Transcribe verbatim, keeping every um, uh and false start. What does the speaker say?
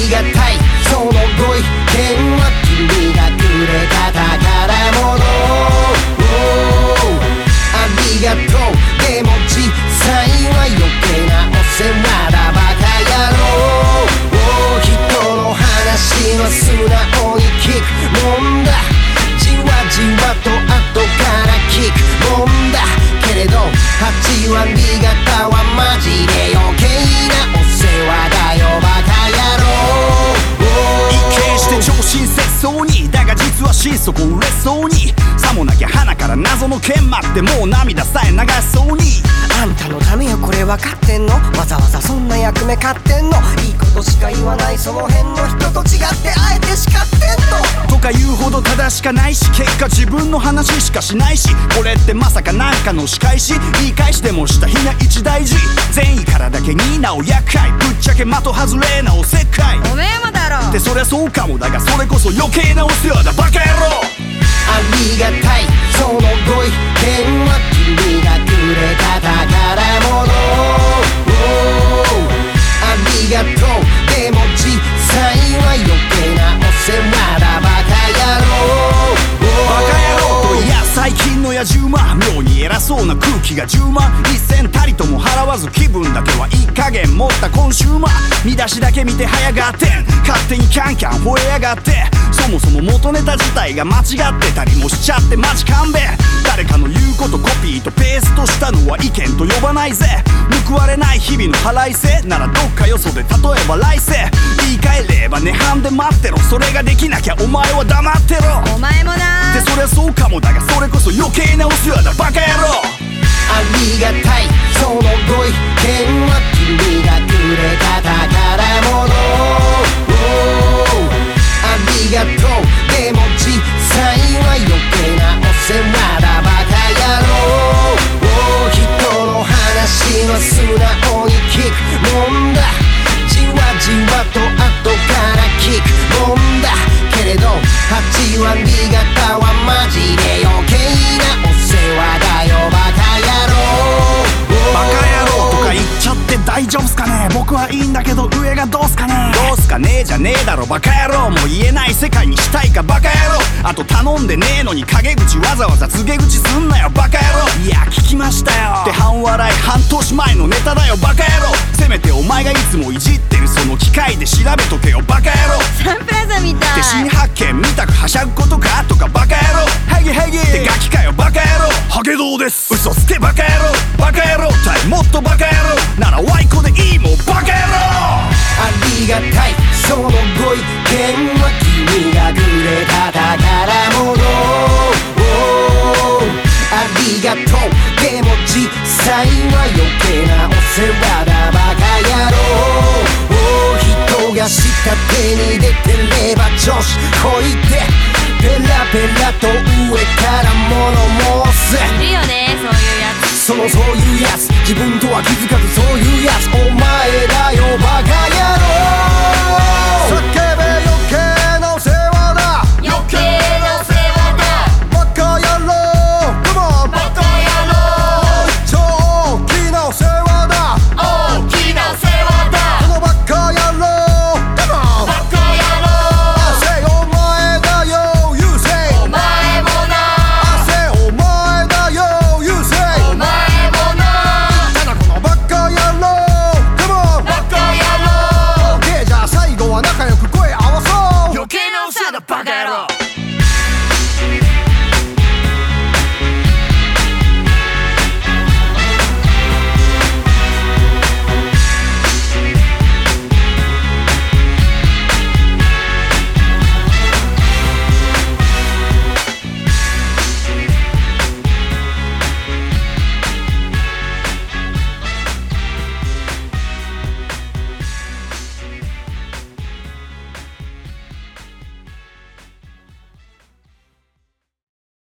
りがたいそのご意見は君がくれた宝物。ありがとうでも実際は余計なお世話だバカ野郎。人の話は素直に聞くもんだ。じわじわと後から聞くもんだけれどはちわり方はマジで余計なお世話だよバカ野郎。 一見して超親切そうにだが実は心底嬉しそうにさもなきゃ鼻から謎の剣待ってもう涙さえ流しそうに。 あんたのためよこれ分かってんの。わざわざそんな役目買ってんの。いいことしか言わないその辺の人と違ってあえて叱ってんのとか言うほど正しかないし結果自分の話しかしないしこれってまさかなんかの仕返し。言い返してもした日が一大事善意からだけになお厄介ぶっちゃけ的外れなおせっかいおめえもだろってそりゃそうかもだがそれこそ余計なお世話だバカ野郎。 ありがたいそのご意見は君がくれた宝物。ありがとうでも実際は余計なお世話だバカ野郎。 バカ野郎といや最近の野獣馬妙に偉そうな空気が充満一銭たりとも払わず気分だけはいい加減持ったコンシューマー見出しだけ見て早がってん勝手にキャンキャン吠えやがってそもそも元ネタ自体が間違ってたりもしちゃってマジ勘弁。誰かの言うことコピーとペーストしたのは意見と呼ばないぜ。報われない日々の払いせならどっかよそで例えば来世言い換えれば涅槃で待ってろそれができなきゃお前は黙ってろお前もなってそりゃそうかもだがそれこそ余計なお世話だバカ野郎。 ありがたいそのご意見は君がくれた宝物。ありがとうでも実際は余計なお世話だバカ野郎。人の話は素直に聞くもんだ。じわじわと後から聞くもんだけれどはちわり方はマジで余計なお世話だよバカ野郎。 バカ野郎とか言っちゃって大丈夫すかね。僕はいいんだけど上がどうすかね。どうすかねえじゃねえだろバカ野郎。もう言えない世界にしたいかバカ野郎。あと頼んでねえのに陰口わざわざ告げ口すんなよバカ野郎。いや聞きましたよって半笑い半年前のネタだよバカ野郎。せめてお前がいつもいじってるその機械で調べとけよバカ野郎。 サンプラザみたいって新発見見たくはしゃぐことかとかバカ野郎。ヘギヘギってガキかよバカ野郎。ハゲドウです嘘つけバカ野郎バカ野郎対もっとバカ野郎ならワイコでいいもんバカ野郎。 ありがたいそのご意見は君がくれた宝物。ありがとうでも実際は余計なお世話だバカ野郎。人が下手に出てれば調子こいてペラペラと上から物申す。 いるよねそういうやつ。 そのそういうやつ自分とは気づかずそういうやつ